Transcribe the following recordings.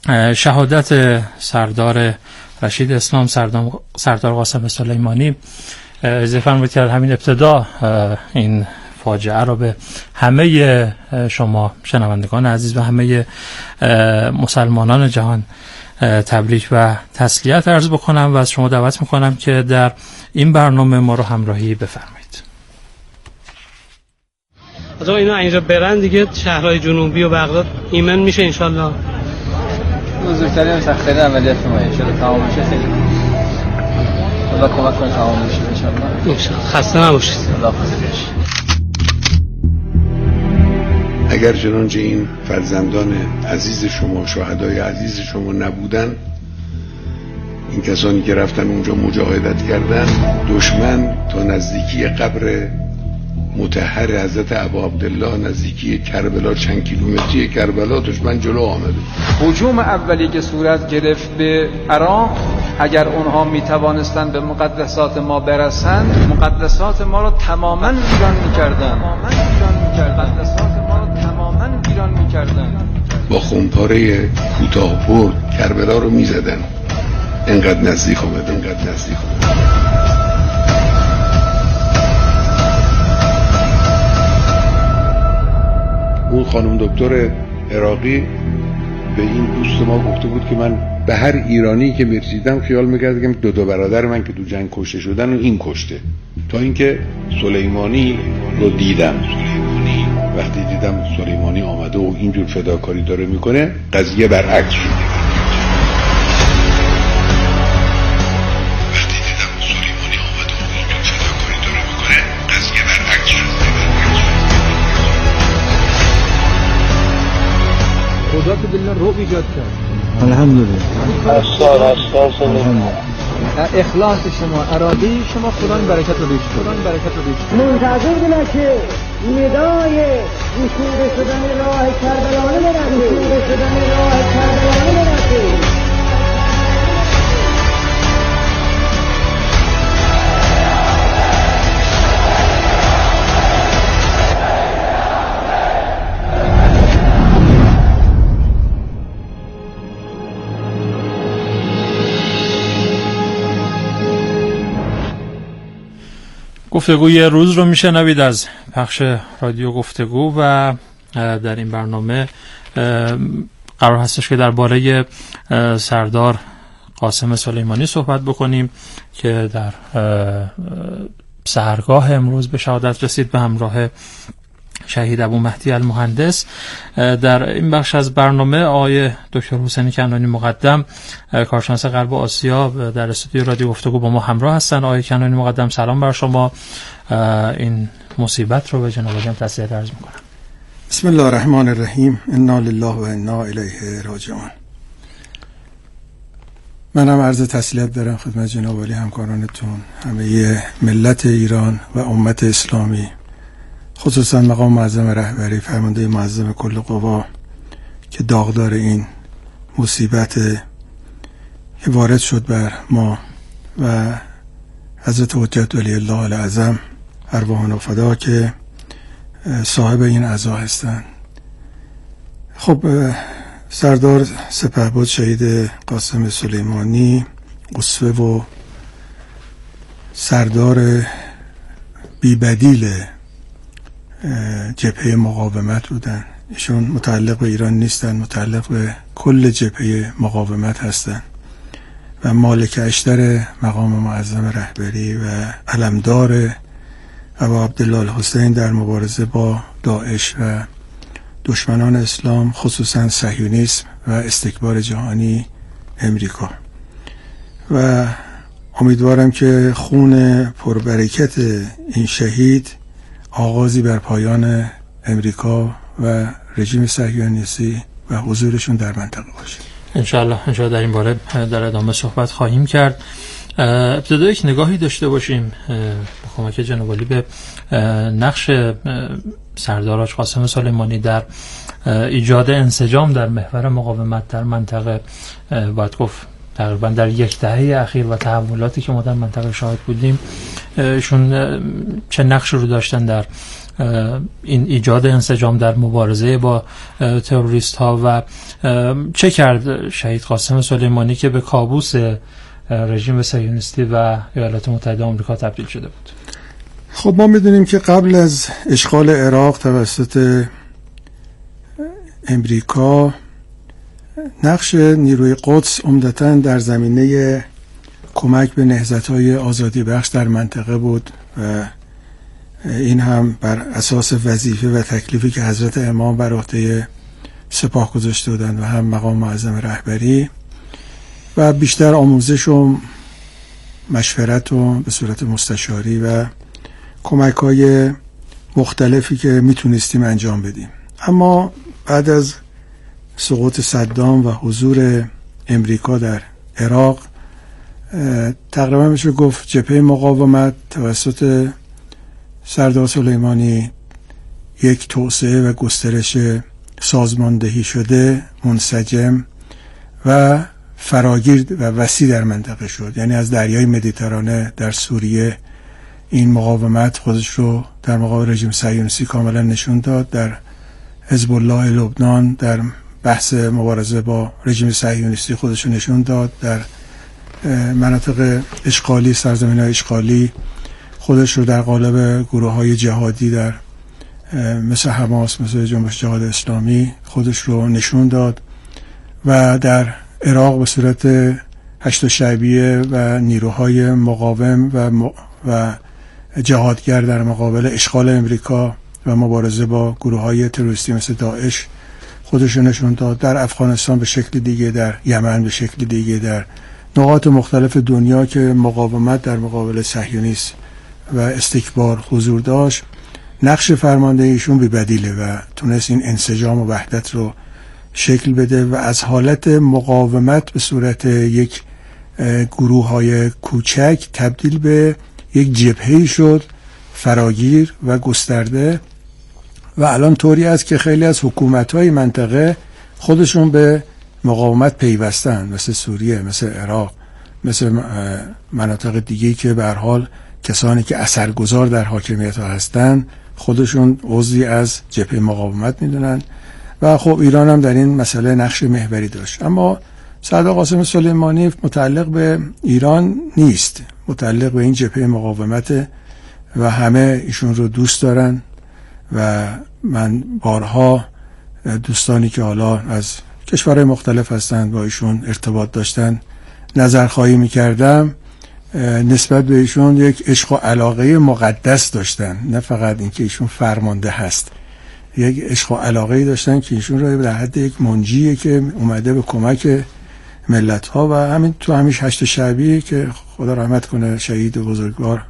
شهادت سردار رشید اسلام سردار قاسم سلیمانی اجازه فرمایید که همین ابتدا این فاجعه رو به همه شما شنوندگان عزیز و همه مسلمانان جهان تبریک و تسلیت عرض بکنم و از شما دعوت میکنم که در این برنامه ما رو همراهی بفرمایید. از اینا اینجا برن دیگه شهرهای جنوبی و بغداد ایمن میشه انشالله. بزرگترین سخت‌ترین عملیات ما انشالله تمام میشه. خیلی خدا کمک کنه تمام بشه انشالله. خسته نباشید. خداحافظ باشید. اگر چنانچه این فرزندان عزیز شما، شهدای عزیز شما نبودن، این کسانی که رفتن اونجا مجاهدت کردن، دشمن تا نزدیکی قبر مطهر حضرت ابا عبدالله، نزدیکی کربلا، چند کیلومتری کربلا، دشمن جلو آمده. هجوم اولی که صورت گرفت به عراق، اگر اونها میتوانستند به مقدسات ما برسند، مقدسات ما رو تماما ویران میکردن. با خونپاره کوتاه برد کربلا رو میزدن. انقدر نزدیک آمد. اون خانم دکتر عراقی به این دوست ما گفته بود که من به هر ایرانی که میرسیدم خیال میکردم که دو برادر من که تو جنگ کشته شدن و این کشته. تا اینکه سلیمانی رو دیدم. وقتی دیدم سلیمانی آمده و اینجور فداکاری داره میکنه، قضیه برعکس شد. خدا که دلنا رو ایجاد کرد. الحمدلله. اخلاص شما، اراده شما، خدا این برکت رو بیشتر. منتظر بودن که ندای گشوده شدن راه کربلانه برسه. گفتگوی روز رو میشنوید از پخش رادیو گفتگو و در این برنامه قرار هستش که درباره سردار قاسم سلیمانی صحبت بکنیم که در سحرگاه امروز به شهادت رسید به همراه شهید ابو مهدی المهندس. در این بخش از برنامه آقای دکتر حسین کنانی مقدم، کارشناس غرب آسیا، در استودیو رادیو گفتگو با ما همراه هستن. آقای کنانی مقدم سلام بر شما. این مصیبت رو به جناب عالی تسلیت عرض میکنم. بسم الله الرحمن الرحیم. انا لله و انا الیه راجعون. منم عرض تسلیت دارم خدمت جناب عالی، همکارانتون، همه ملت ایران و امت اسلامی، خصوصا مقام معظم رهبری، فرمانده معظم کل قوا که داغدار این مصیبت که وارد شد بر ما و حضرت حجت ولی الله الاعظم ارواحنا فدا که صاحب این عزا هستند. خب سردار سپهبد شهید قاسم سلیمانی اسوه و سردار بی‌بدیل جبهه مقاومت بودن. ایشون متعلق به ایران نیستن، متعلق به کل جبهه مقاومت هستن و مالک اشتر مقام معظم رهبری و علمدار ابا عبدالله الحسین در مبارزه با داعش و دشمنان اسلام، خصوصا صهیونیسم و استکبار جهانی امریکا. و امیدوارم که خون پربرکت این شهید آغازی بر پایان امریکا و رژیم صهیونیستی و حضورشون در منطقه باشه. انشاءالله در این باره در ادامه صحبت خواهیم کرد. ابتدا یک نگاهی داشته باشیم با کمک جناب عالی به نقش سردار حاج قاسم سلیمانی در ایجاد انسجام در محور مقاومت در منطقه، باید گفت تقریبا در یک دهه اخیر و تحولاتی که ما در منطقه شاهد بودیم، ایشون چه نقش رو داشتن در این ایجاد انسجام در مبارزه با تروریست ها و چه کرد شهید قاسم سلیمانی که به کابوس رژیم صهیونیستی و ایالات متحده آمریکا تبدیل شده بود؟ خب ما میدونیم که قبل از اشغال عراق توسط امریکا، نقش نیروی قدس عمدتاً در زمینه کمک به نهضت‌های آزادی بخش در منطقه بود و این هم بر اساس وظیفه و تکلیفی که حضرت امام بر عهده سپاه گذاشته بودند و هم مقام معظم رهبری، و بیشتر آموزش و مشورت و به صورت مستشاری و کمک‌های مختلفی که میتونستیم انجام بدیم. اما بعد از سقوط صدام و حضور امریکا در عراق، تقریبا میشه گفت جبهه مقاومت توسط سردار سلیمانی یک توسعه و گسترش سازماندهی شده، منسجم و فراگیر و وسیع در منطقه شد. یعنی از دریای مدیترانه در سوریه این مقاومت خودش رو در مقابل رژیم صهیونیستی کاملا نشون داد، در حزب الله لبنان در بحث مبارزه با رژیم صهیونیستی خودش رو نشون داد، در مناطق اشغالی، سرزمین‌های اشغالی خودش رو در قالب گروه‌های جهادی در مثل حماس، مثل جنبش جهاد اسلامی خودش رو نشون داد، و در عراق به صورت هشت شعبیه و نیروهای مقاوم و جهادگر در مقابل اشغال امریکا و مبارزه با گروه‌های تروریستی مثل داعش خودش رو نشون داد. در افغانستان به شکل دیگه، در یمن به شکل دیگه، در نقاط مختلف دنیا که مقاومت در مقابل صهیونیسم و استکبار حضور داشت، نقش فرماندهیشون بی‌بدیله و تونست این انسجام و وحدت رو شکل بده و از حالت مقاومت به صورت یک گروه‌های کوچک تبدیل به یک جبهه‌ای شد، فراگیر و گسترده، و الان طوری است که خیلی از حکومت‌های منطقه خودشون به مقاومت پیوستن، مثل سوریه، مثل عراق، مثل مناطق دیگه‌ای که به هر حال کسانی که اثرگذار در حاکمیت ها هستن خودشون عضوی از جبهه مقاومت میدونن. و خب ایران هم در این مسئله نقش محوری داشت. اما سردار قاسم سلیمانی متعلق به ایران نیست، متعلق به این جبهه مقاومت و همه ایشون رو دوست دارن و من بارها دوستانی که حالا از کشورهای مختلف هستند با ایشون ارتباط داشتن نظرخواهی میکردم، نسبت به ایشون یک عشق و علاقه مقدس داشتن، نه فقط اینکه ایشون فرمانده هست، یک عشق و علاقه داشتن که ایشون رو در حد یک منجیه که اومده به کمک ملت ها. و همین تو همیش هشت شعبی که خدا رحمت کنه شهید بزرگوار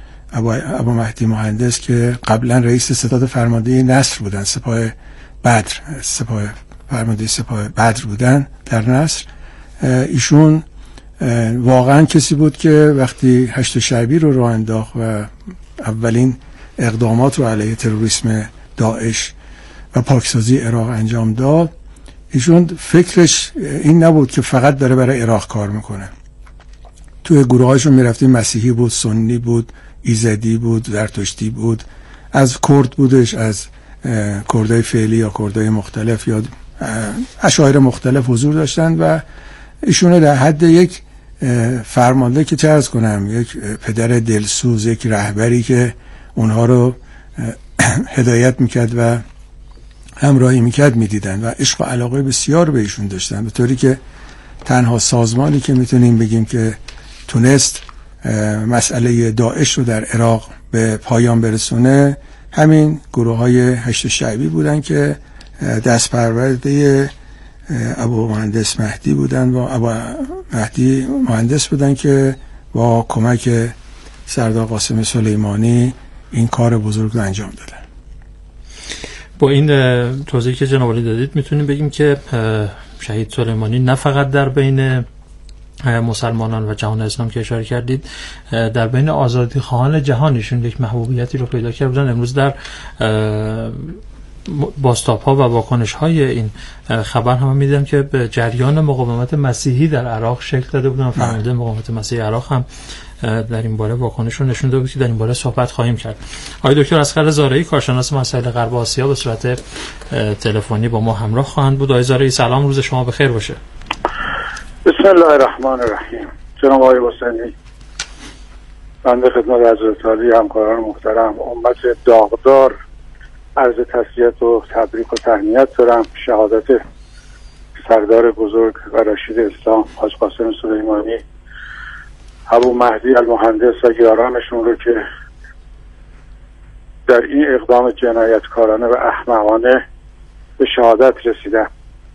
ابا مهدی مهندس که قبلا رئیس ستاد فرمانده نصر بودن، سپاه بدر، فرمانده سپاه بدر بودن در نصر، ایشون واقعا کسی بود که وقتی هشت شعبی رو راه انداخت و اولین اقدامات رو علیه تروریسم داعش و پاکسازی عراق انجام داد، ایشون فکرش این نبود که فقط داره برای عراق کار میکنه. توی گروهاشون میرفتیم، مسیحی بود، سنی بود، ایزدی بود، زرتشتی بود، از کرد بودش، از کردای فعلی یا کردای مختلف یا اشاعره مختلف حضور داشتن و ایشون در حد یک فرمانده که چه عرض کنم، یک پدر دلسوز، یک رهبری که اونها رو هدایت میکرد و همراهی میکرد میدیدن و عشق و علاقه بسیار به ایشون داشتن، به طوری که تنها سازمانی که میتونیم بگیم که تونست مسئله داعش رو در عراق به پایان برسونه همین گروه های هشت شعبی بودن که دست پرورده ابو مهندس مهدی بودن و ابو مهدی مهندس بودن که با کمک سردار قاسم سلیمانی این کار بزرگ رو انجام دادن. با این توضیحی که جناب عالی دادید میتونیم بگیم که شهید سلیمانی نه فقط در بین مسلمانان و جهان اسلام که اشاره کردید، در بین آزادی خواهان جهانشون یک محبوبیتی رو پیدا کردن. امروز در بازتاب ها و واکنش های این خبر هم میدیدم که به جریان مقاومت مسیحی در عراق شکل داده بودن. فرمانده مقاومت مسیحی عراق هم در این باره واکنش رو نشون داده بود که در این باره صحبت خواهیم کرد. آقای دکتر اصغر زارعی کارشناس مسائل غرب آسیا به صورت تلفنی با ما همراه خواهند بود. آقای زارعی سلام، روز شما بخیر باشه. بسم الله الرحمن الرحیم. جناب آقای حسینی، بنده خدمت حضرت عالی، همکاران محترم، امت داغدار عرض تسلیت و تبریک و تهنیت دارم. شهادت سردار بزرگ و رشید اسلام حاج قاسم سلیمانی ابو مهدی المهندس و یارانشون رو که در این اقدام جنایتکارانه و احمقانه به شهادت رسیدن.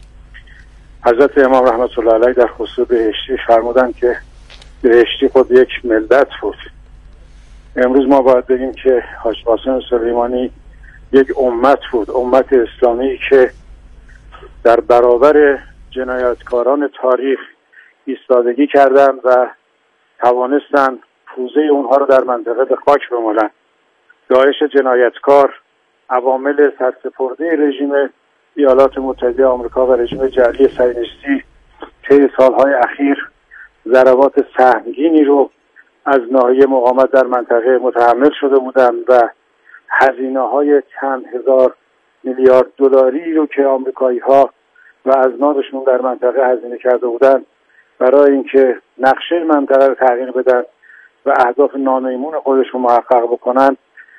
حضرت امام رحمت الله علیه در خصوص بهشتی فرمودن که بهشتی خود یک ملت بود. امروز ما باید بگیم که حاج قاسم سلیمانی یک امت بود، امت اسلامی که در برابر جنایتکاران تاریخ ایستادگی کردن و توانستن پوزه اونها رو در منطقه به خاک بمالن. داعش جنایتکار، عوامل سرسپرده رژیم ایالات متحده آمریکا و رژیم جعلی صهیونیستی طی سالهای اخیر ضربات سهمگینی رو از ناحیه مقاومت در منطقه متحمل شده بودند و هزینه‌های چند هزار میلیارد دلاری رو که آمریکایی‌ها و ازنادشون در منطقه هزینه کرده بودند برای اینکه نقشه منطقه رو تغییر بدن و اهداف نامیمون خودشون محقق بکنن،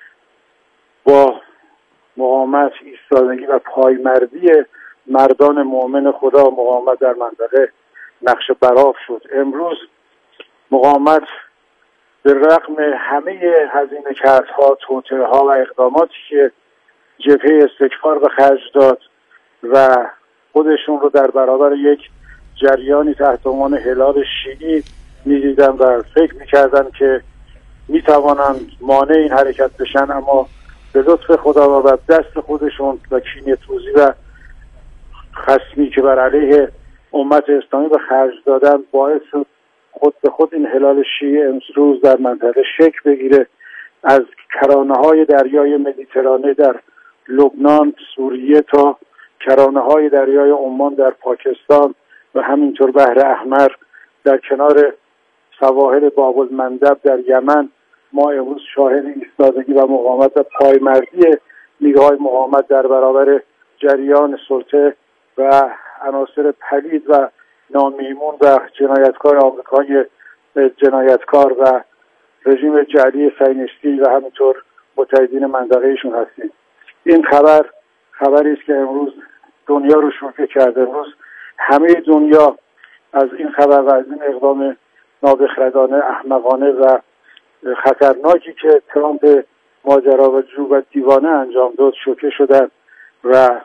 با مقاومت، ایستادگی و پایمردی مردان مؤمن خدا مقاومت در منطقه نقشه براف شد. امروز مقاومت به رغم همه هزینه کردها، توطئه‌ها و اقداماتی که جبهه استکبار به خرج داد و خودشون رو در برابر یک جریانی تحت عنوان هلال شیعی می‌دیدن و فکر می‌کردن که می‌توانند مانع این حرکت بشن، اما به لطف خدا و دست خودشون و کینه‌توزی و خصمی که بر علیه امت اسلامی به خرج دادن باعث شد خود به خود این هلال شیعی امروز در منطقه شکل بگیره. از کرانه‌های دریای مدیترانه در لبنان، سوریه تا کرانه‌های دریای عمان در پاکستان و همینطور بحر احمر در کنار سواحل باب المندب در یمن، ما امروز شاهد ایستادگی و مقاومت و پایمردی نیروهای مقاومت در برابر جریان سلطه و عناصر پلید و نامیمون و جنایتکار آمریکای جنایتکار و رژیم جعلی صهیونیستی و همینطور متحدین منطقه‌ایشون هستیم. این خبری است که امروز دنیا رو شوکه کرده. امروز همه دنیا از این خبر و از این اقدام نابخردانه، احمقانه و خطرناکی که ترامپ ماجراجو و دیوانه انجام داد شوکه شدن و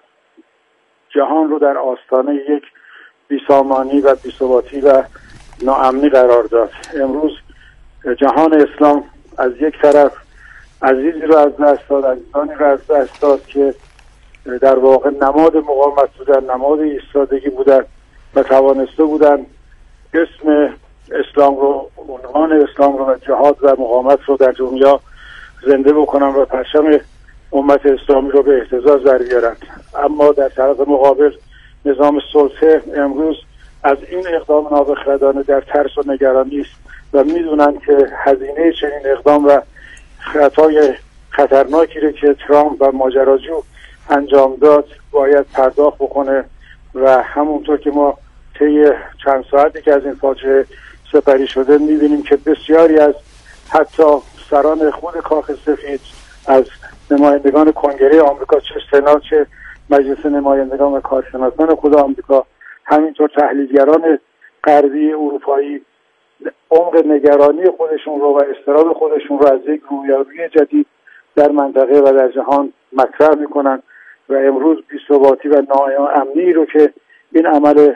جهان رو در آستانه یک بیسامانی و بی‌ثباتی و ناامنی قرار داد. امروز جهان اسلام از یک طرف عزیزی رو از دست داد، عزیزانی رو از دست داد که در واقع نماد مقاومت بودن، نماد ایستادگی بودن و توانسته بودن اسم اسلام رو، عنوان اسلام رو و جهاد و مقاومت رو در دنیا زنده بکنن و پرچم امت اسلامی رو به اهتزاز در بیارن. اما در طرف مقابل نظام سلطه امروز از این اقدام نابخردانه در ترس و نگرانی است و میدونن که هزینه چنین اقدام و خطای خطرناکی رو که ترامپ و ماجراجو انجام داد باید پرداخت بکنه و همونطور که ما طی چند ساعتی که از این فاجعه سپری شده میبینیم که بسیاری از حتی سران خود کاخ سفید، از نمایندگان کنگره آمریکا، چه سنا چه مجلس نمایندگان و کارشناسان خود آمریکا، همینطور تحلیلگران غربی اروپایی، عمق نگرانی خودشون رو و اضطراب خودشون رو از یک رویارویی جدید در منطقه و در جهان مطرح میکنن و امروز بی‌ثباتی و ناامنی رو که این عمل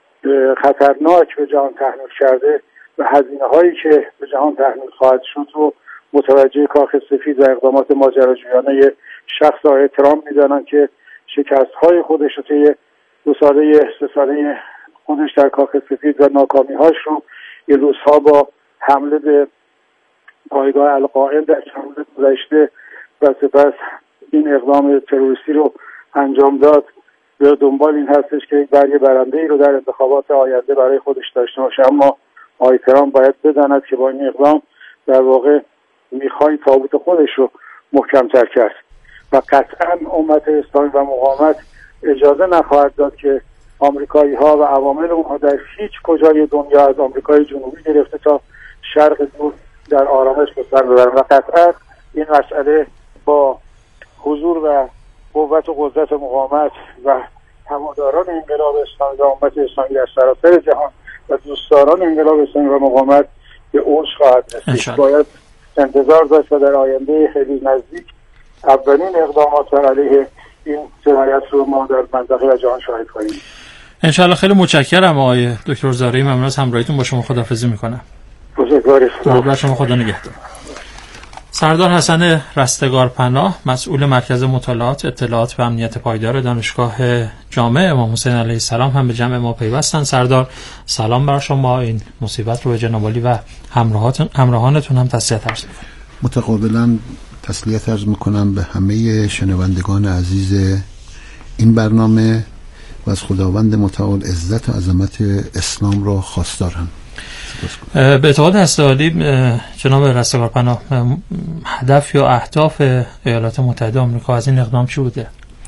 خطرناک به جهان تحمیل کرده و هزینه هایی که به جهان تحمیل خواهد شد رو متوجه کاخ سفید و اقدامات ماجراجویانه شخص آقای ترامپ میدانن که شکست های خودش رو طی 2 ساله 3 ساله خودش در کاخ سفید و ناکامی هاش رو این روزها با حمله به پایگاه القائم در چند روز گذشته و سپس این اقدام تروریستی رو انجام داد به دنبال این هستش که برگ برنده‌ای رو در انتخابات آینده برای خودش داشته باشه. اما آقای ترامپ باید بداند که با این اقدام در واقع میخوای تابوت خودش رو محکم‌تر کرد و قطعا امت اسلامی و مقاومت اجازه نخواهد داد که آمریکایی ها و عوامل اونها در هیچ کجای دنیا از آمریکای جنوبی گرفته تا شرق دور در آرامش به سر ببرن و قطعا این مسئله با حضور و قوت و قدرت مقاومت و هواداران انقلاب اسلامی و امت اسلامی در سراسر جهان و دوستداران انقلاب اسلامی و مقاومت به اوج خواهد رسید. باید انتظار داشت و در آینده خیلی نزدیک اولین اقدامات بر علیه این جنایت رو ما در منطقه و جهان شاهد خواهیم. انشالله. خیلی متشکرم آقای دکتر زارعی. ممنون از همراهیتون با شما. خداحافظی میکنم. درود بر شما. خدا نگهدار. سردار حسن رستگارپناه، مسئول مرکز مطالعات اطلاعات و امنیت پایدار دانشگاه جامع امام حسین علیه السلام هم به جمع ما پیوستن. سردار سلام بر شما. این مصیبت رو به جناب عالی و همراهانتون هم تسلیت عرض می‌کنم. متقابلا تسلیت عرض میکنم به همه شنوندگان عزیز این برنامه و از خداوند متعال عزت و عظمت اسلام را خواستارم. به اعتقاد هسته‌عالی جناب رستگارپناه، هدف یا اهداف ایالات متحده آمریکا از این اقدام چی بوده؟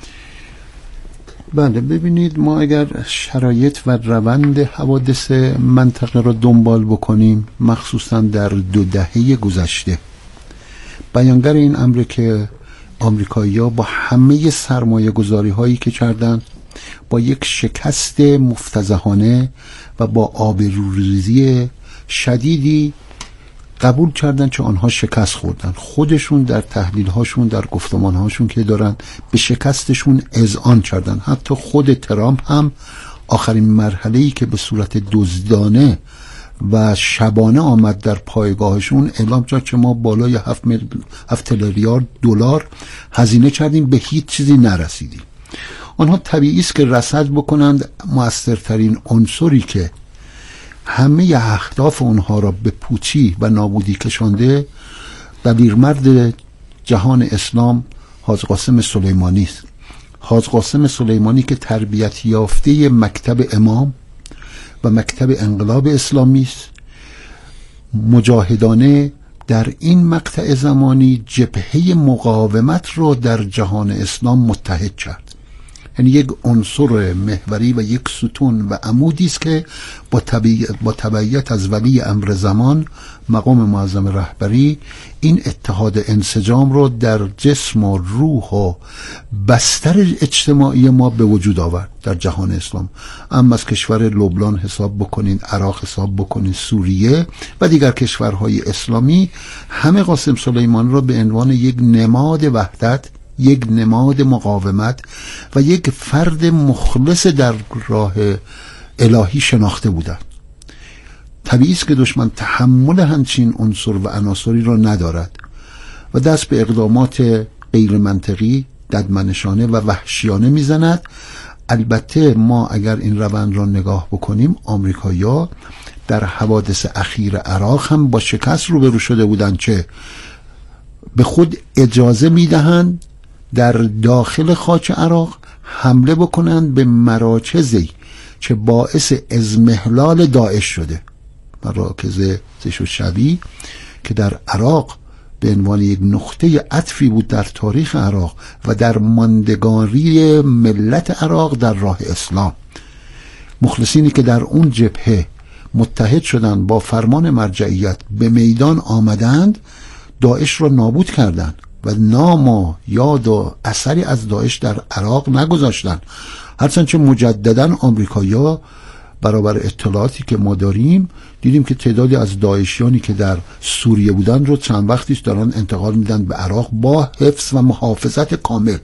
بله، ببینید، ما اگر شرایط و روند حوادث منطقه را دنبال بکنیم، مخصوصا در 2 دهه گذشته، بیانگر این امر که آمریکایی‌ها با همه سرمایه گذاری هایی که کردند، با یک شکست مفتضحانه و با آبروریزی شدیدی قبول کردن که آنها شکست خوردن. خودشون در تحلیل هاشون، در گفتمان هاشون که دارن، به شکستشون اذعان کردن. حتی خود ترامپ هم آخرین مرحله‌ای که به صورت دزدانه و شبانه آمد در پایگاهشون، اعلام کرد که ما بالای 7 تریلیارد دلار هزینه کردیم، به هیچ چیزی نرسیدیم. آنها طبیعی است که رصد بکنند موثرترین عنصری که همه اهداف اونها را به پوچی و نابودی کشانده، دلیرمرد جهان اسلام حاج قاسم سلیمانی است. حاج قاسم سلیمانی که تربیت یافته مکتب امام و مکتب انقلاب اسلامی است، مجاهدانه در این مقطع زمانی جبهه مقاومت را در جهان اسلام متحد کرد. یعنی یک عنصر محوری و یک ستون و عمودی است که با تبعیت از ولی امر زمان مقام معظم رهبری این اتحاد انسجام رو در جسم و روح و بستر اجتماعی ما به وجود آورد در جهان اسلام. اما از کشور لبنان حساب بکنین، عراق حساب بکنین، سوریه و دیگر کشورهای اسلامی، همه قاسم سلیمانی را به عنوان یک نماد وحدت، یک نماد مقاومت و یک فرد مخلص در راه الهی شناخته بودند. طبیعی است که دشمن تحمل همچین عنصر و عناصری را ندارد و دست به اقدامات غیر منطقی، ددمنشانه و وحشیانه میزند. البته ما اگر این روند را نگاه بکنیم، آمریکایی‌ها در حوادث اخیر عراق هم با شکست روبرو شده بودند که به خود اجازه میدهند در داخل خاک عراق حمله بکنند به مراکزی که باعث اضمحلال داعش شده. مراکز زش و شبی که در عراق به عنوان یک نقطه عطفی بود در تاریخ عراق و در ماندگاری ملت عراق در راه اسلام. مخلصینی که در اون جبهه متحد شدند، با فرمان مرجعیت به میدان آمدند، داعش را نابود کردند و نام و یاد و اثری از داعش در عراق نگذاشتند. هرچند که مجددا آمریکایی‌ها برابر اطلاعاتی که ما داریم دیدیم که تعدادی از داعشیانی که در سوریه بودن رو چند وقتیش دارن انتقال میدن به عراق با حفظ و محافظت کامل.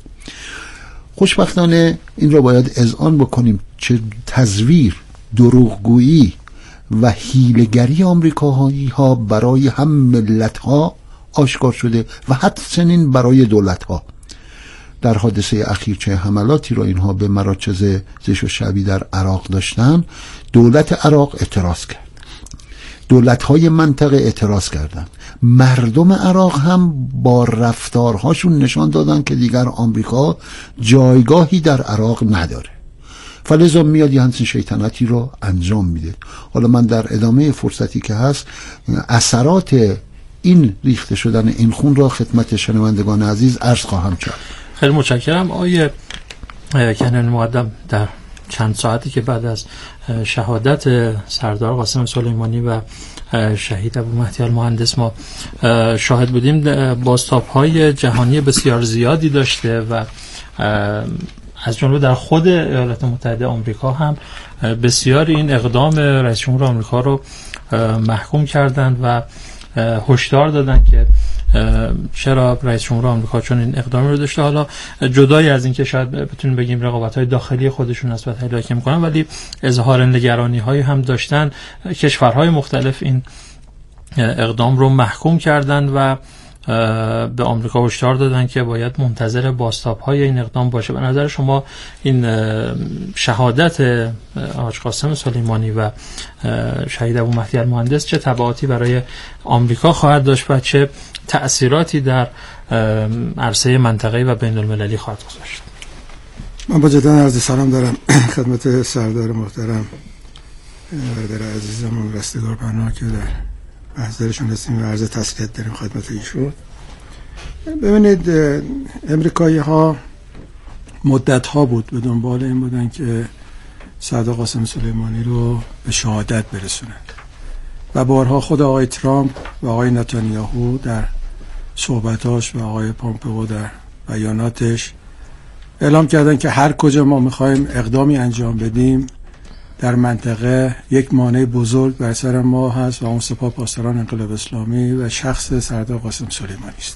خوشبختانه این رو باید اذعان بکنیم که تزویر، دروغگویی و حیله‌گری آمریکایی ها برای هم ملت ها آشکار شده و حتی چنین برای دولت ها. در حادثه اخیر چه حملاتی را اینها به مراکز زش و شعبی در عراق داشتن، دولت عراق اعتراض کرد. دولت‌های منطقه اعتراض کردند. مردم عراق هم با رفتارهاشون نشان دادن که دیگر آمریکا جایگاهی در عراق نداره، فلذا میاد یه همچین شیطنتی رو انجام میده. حالا من در ادامه فرصتی که هست اثرات این ریخته شدن این خون را خدمت شنوندگان عزیز عرض خواهم کرد. خیلی متشکرم آقای کنعانی مقدم. در چند ساعتی که بعد از شهادت سردار قاسم سلیمانی و شهید ابومهدی المهندس ما شاهد بودیم، بازتاب‌های جهانی بسیار زیادی داشته و از جمله در خود ایالات متحده آمریکا هم بسیار این اقدام رئیس جمهور آمریکا رو محکوم کردند و هشدار دادن که چرا رئیس جمهور آمریکا چون این اقدامی رو داشته. حالا جدای از این که شاید بتونیم بگیم رقابت‌های داخلی خودشون نسبت حلاکه می‌کنن، ولی اظهار نگرانی‌هایی هم داشتن. کشورهای مختلف این اقدام رو محکوم کردن و به آمریکا هشدار دادن که باید منتظر بازتاب‌های این اقدام باشه. به نظر شما این شهادت حاج قاسم سلیمانی و شهید ابومهدی المهندس چه تبعاتی برای آمریکا خواهد داشت و چه تأثیراتی در عرصه منطقه‌ای و بین‌المللی خواهد گذاشت؟ من با جدا عرض سلام دارم خدمت سردار محترم برادر عزیزم و رستگار پناه که در محضرشون هستیم و عرض تسلیت داریم خدمت ایشون. ببینید امریکایی ها مدت ها بود به دنبال این بودن که سردار قاسم سلیمانی رو به شهادت برسونن و بارها خود آقای ترامپ و آقای نتانیاهو در صحبتاش و آقای پومپئو در بیاناتش اعلام کردن که هر کجا ما میخوایم اقدامی انجام بدیم در منطقه یک مانع بزرگ بر سر ما هست و اون سپاه پاسداران انقلاب اسلامی و شخص سردار قاسم سلیمانی است.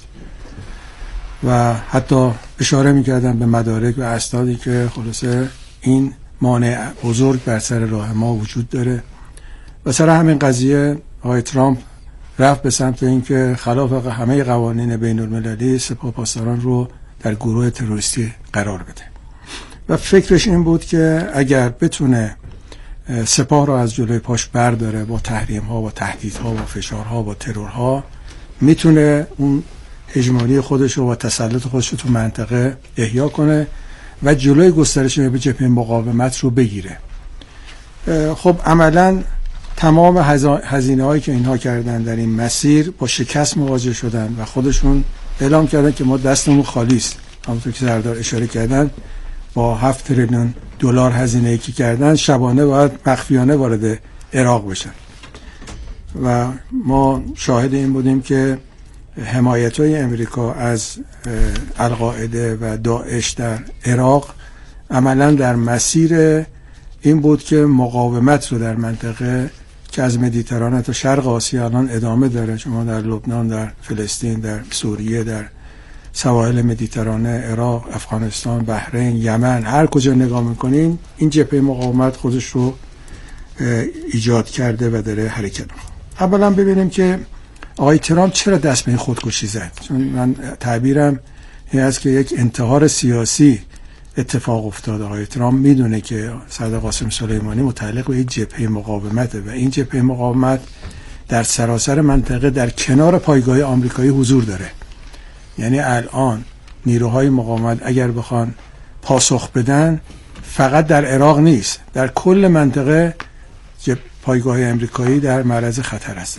و حتی اشاره میکردن به مدارک و اسنادی که خلاصه این مانع بزرگ بر سر راه ما وجود داره و سر همین قضیه آقای ترامپ رفت به سمت اینکه خلاف همه قوانین بین المللی سپاه پاسداران رو در گروه تروریستی قرار بده و فکرش این بود که اگر بتونه سپاه را از جلوی پاش برداره با تحریم ها و تهدیدها و فشارها و ترورها، میتونه اون هژمونی خودش و تسلط خودش رو تو منطقه احیا کنه و جلوی گسترش به جبهه مقاومت رو بگیره. خب عملا تمام هزینه هایی که اینها کردن در این مسیر با شکست مواجه شدن و خودشون اعلام کردن که ما دستمون خالی است. همونطور که سردار اشاره کردن با 7 تریلیون دلار هزینه ای که کردن شبانه باید مخفیانه وارد عراق بشن و ما شاهد این بودیم که حمایت‌های امریکا از القاعده و داعش در عراق عملا در مسیر این بود که مقاومت رو در منطقه که از مدیترانه تا شرق آسیا الان ادامه داره، شما در لبنان، در فلسطین، در سوریه، در سواحل مدیترانه، عراق، افغانستان، بحرین، یمن، هر کجا نگاه میکنین این جبهه مقاومت خودش رو ایجاد کرده و داره حرکت میکنه. اولا ببینیم که آقای ترامپ چرا دست به این خودکشی زد. چون من تعبیرم این است که یک انتحار سیاسی اتفاق افتاد. آقای ترامپ میدونه که سردار قاسم سلیمانی متعلق به یک جبهه مقاومته و این جبهه مقاومت در سراسر منطقه در کنار پایگاه آمریکایی حضور داره. یعنی الان نیروهای مقاومت اگر بخوان پاسخ بدن فقط در عراق نیست، در کل منطقه پایگاه آمریکایی در معرض خطر هستن.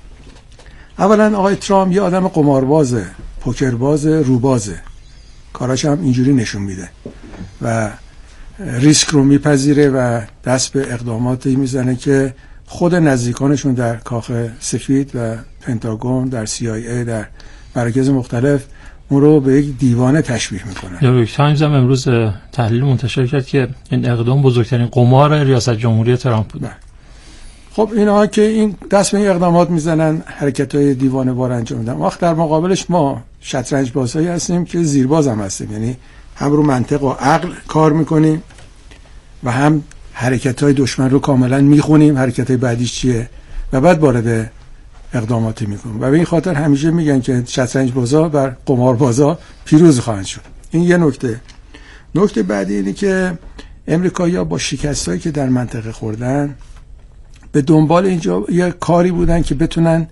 اولا آقای ترامپ یه آدم قماربازه، پوکربازه، روبازه، کاراش هم اینجوری نشون میده و ریسک رو میپذیره و دست به اقداماتی میزنه که خود نزدیکانشون در کاخ سفید و پنتاگون، در CIA، در مراکز مختلف اون رو به یک دیوانه تشبیه میکنن. نیویورک تایمز هم امروز تحلیل منتشر کرد که این اقدام بزرگترین قمار ریاست جمهوری ترامپ بوده. خب اینها که این دست به این اقدامات میزنن، حرکت‌های دیوانه‌وار انجام میدن. وقت در مقابلش ما شطرنج بازهایی هستیم که زیرباز هم هستیم، یعنی هم رو منطق و عقل کار میکنیم و هم حرکت‌های دشمن رو کاملا میخونیم حرکت‌های بعدیش چیه و بعد وارد اقداماتی میکنیم. و به این خاطر همیشه میگن که شطرنج بازا بر قمار بازا پیروز خواهند شد. این یه نکته. نکته بعدی اینه که امریکایی‌ها با شکستایی که در منطقه خوردن به دنبال اینجا یه کاری بودن که بتونن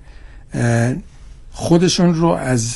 خودشون رو از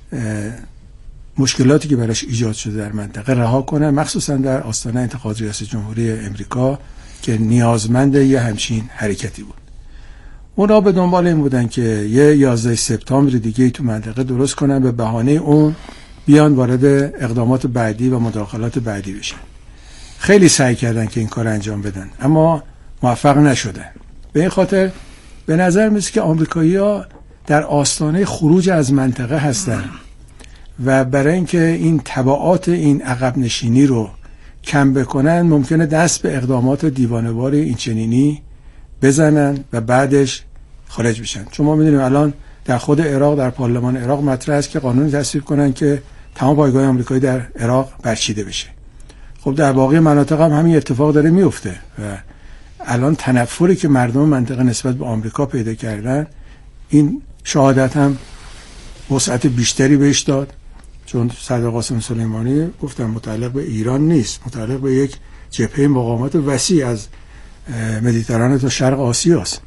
مشکلاتی که براش ایجاد شده در منطقه رها کنن، مخصوصا در آستانه انتخابات ریاست جمهوری امریکا که نیازمند یه همچین حرکتی بود. اونا به دنبال این بودن که یه 11 سپتامبر دیگه تو منطقه درست کنن، به بهانه اون بیان وارد اقدامات بعدی و مداخلات بعدی بشن. خیلی سعی کردن که این کار انجام بدن اما موفق نشدن. به این خاطر به نظر میاد که آمریکایی‌ها در آستانه خروج از منطقه هستن و برای اینکه این تبعات این عقب نشینی رو کم بکنن ممکنه دست به اقدامات دیوانه‌وار این چنینی بزنن و بعدش خارج بشن. چون ما میدونیم الان در خود عراق، در پارلمان عراق مطرح است که قانونی تصویب کنن که تمام پایگاه آمریکایی در عراق برچیده بشه. خب در باقی مناطق هم همین اتفاق داره میفته و الان تنفری که مردم منطقه نسبت به آمریکا پیدا کردن این شهادت هم وسعت بیشتری بهش داد، چون صدر قاسم سلیمانی گفتن متعلق به ایران نیست، متعلق به یک جبهه مقاومت وسیع از مدیترانه تا شرق آسیا است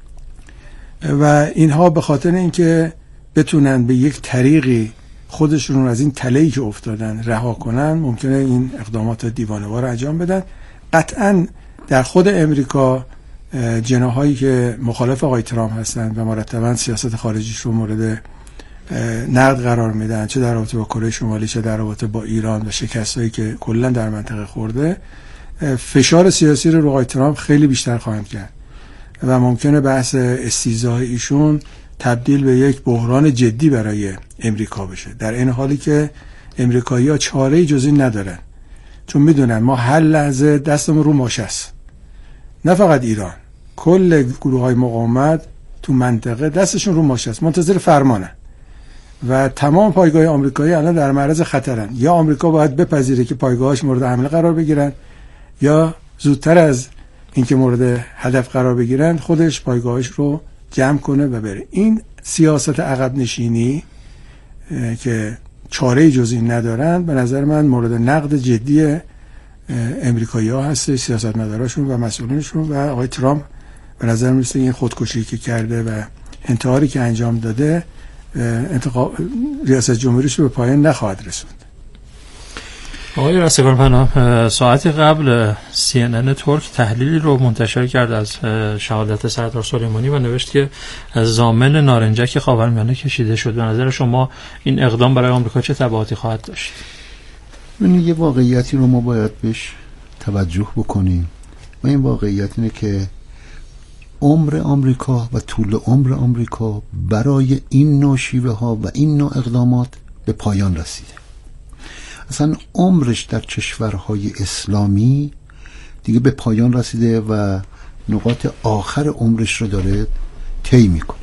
و اینها به خاطر اینکه بتونن به یک طریقی خودشون از این تله‌ای که افتادن رها کنن ممکنه این اقدامات دیوانه‌وار انجام بدن. قطعاً در خود امریکا جناحایی که مخالف آقای ترامپ هستند و مرتباً سیاست خارجیش رو مورد نقد قرار میدن، چه در رابطه با کره شمالی چه در رابطه با ایران و شکستایی که کلا در منطقه خورده، فشار سیاسی رو آقای ترامپ خیلی بیشتر خواهند کرد و ممکنه بحث استیضاح ایشون تبدیل به یک بحران جدی برای امریکا بشه، در این حالی که امریکایی‌ها چاره‌ای جز این ندارن، چون میدونن ما هر لحظه دستمون رو ماشه است. نه فقط ایران، کل گروه‌های مقاومت تو منطقه دستشون رو ماشه است، منتظر فرمانن و تمام پایگاه آمریکایی الان در معرض خطرن. یا آمریکا باید بپذیره که پایگاهاش مورد حمله قرار بگیرن یا زودتر از اینکه مورد هدف قرار بگیرن خودش پایگاهاش رو جمع کنه و بره. این سیاست عقب نشینی که چاره‌ای جز این ندارن به نظر من مورد نقد جدی امریکایی‌ها هست، سیاستمداراشون و مسئولینشون و آقای ترامپ به نظر میرسه این خودکشی که کرده و انتحاری که انجام داده ریاست جمهوریش رو به پایان نخواهد رسوند. آقای رستگار پناه، ساعتی قبل CNN ترک تحلیلی رو منتشر کرد از شهادت سردار سلیمانی و نوشت که ضامن نارنجک خاورمیانه کشیده شد. به نظر شما این اقدام برای آمریکا چه تبعاتی خواهد داشت؟ یه واقعیتی رو ما باید بهش توجه بکنیم و این واقعیت اینه که عمر آمریکا و طول عمر آمریکا برای این نوع شیوه ها و این نوع اقدامات به پایان رسیده. اصلا عمرش در کشورهای اسلامی دیگه به پایان رسیده و نقاط آخر عمرش رو داره طی میکنه.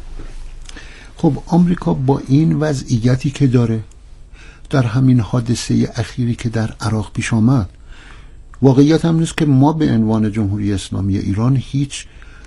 خب آمریکا با این وضعیتی که داره در همین حادثه اخیری که در عراق پیش آمد، واقعیت هم نیست که ما به عنوان جمهوری اسلامی ایران هیچ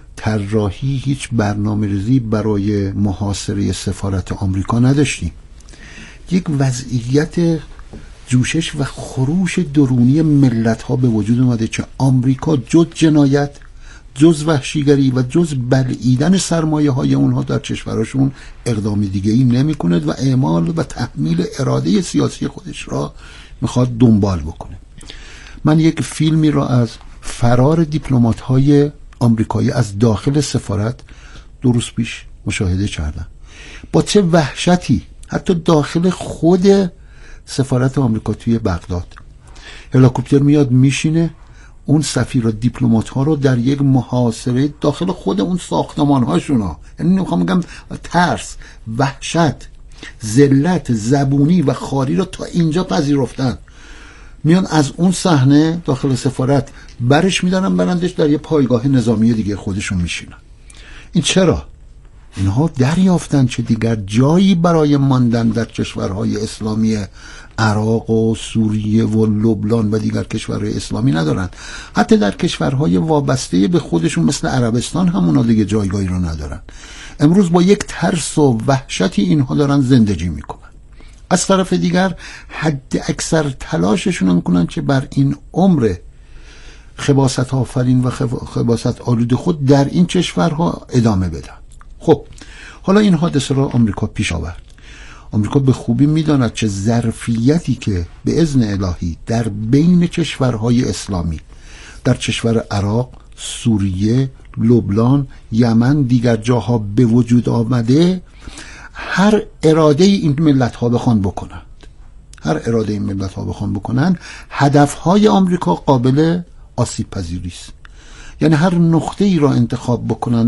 طراحی، هیچ برنامه‌ریزی برای محاصره سفارت آمریکا نداشتیم. یک وضعیت جوشش و خروش درونی ملت ها به وجود اومده که آمریکا جز جنایت، جز وحشیگری و جز بلعیدن سرمایه های اونها در کشورشون اقدامی دیگه ای نمی کند و اعمال و تحمیل اراده سیاسی خودش را میخواد دنبال بکنه. من یک فیلمی را از فرار دیپلمات های آمریکایی از داخل سفارت 2 روز پیش مشاهده کردم. با چه وحشتی حتی داخل خود سفارت آمریکا توی بغداد هلیکوپتر میاد میشینه اون سفیر و دیپلمات ها رو در یک محاصره داخل خود اون ساختمان هاشون، یعنی نمیخوام بگم ترس، وحشت، ذلت زبونی و خاری رو تا اینجا پذیرفتن. میان از اون صحنه داخل سفارت برش میدارن برندش در یه پایگاه نظامی دیگه خودشون میشینن. این چرا؟ اینها دریافتن که دیگر جایی برای ماندن در کشورهای اسلامی عراق و سوریه و لبنان و دیگر کشورهای اسلامی ندارن. حتی در کشورهای وابسته به خودشون مثل عربستان همونا دیگه جایگاهی رو ندارن. امروز با یک ترس و وحشتی اینها دارن زندگی میکنن. از طرف دیگر حد اکثر تلاششون میکنن که بر این عمر خباثت آفرین و خباثت آلود خود در این کشورها ادامه بدن. خب حالا این حادثه را آمریکا پیش آورد. آمریکا به خوبی میداند چه ظرفیتی که به اذن الهی در بین کشورهای اسلامی، در کشور عراق، سوریه، لبنان، یمن، دیگر جاها به وجود آمده. هر اراده این ملت ها بخوان بکنند، هر اراده این ملت ها بخوان بکنند، هدفهای آمریکا قابل آسیب پذیری است. یعنی هر نقطه ای را انتخاب بکنند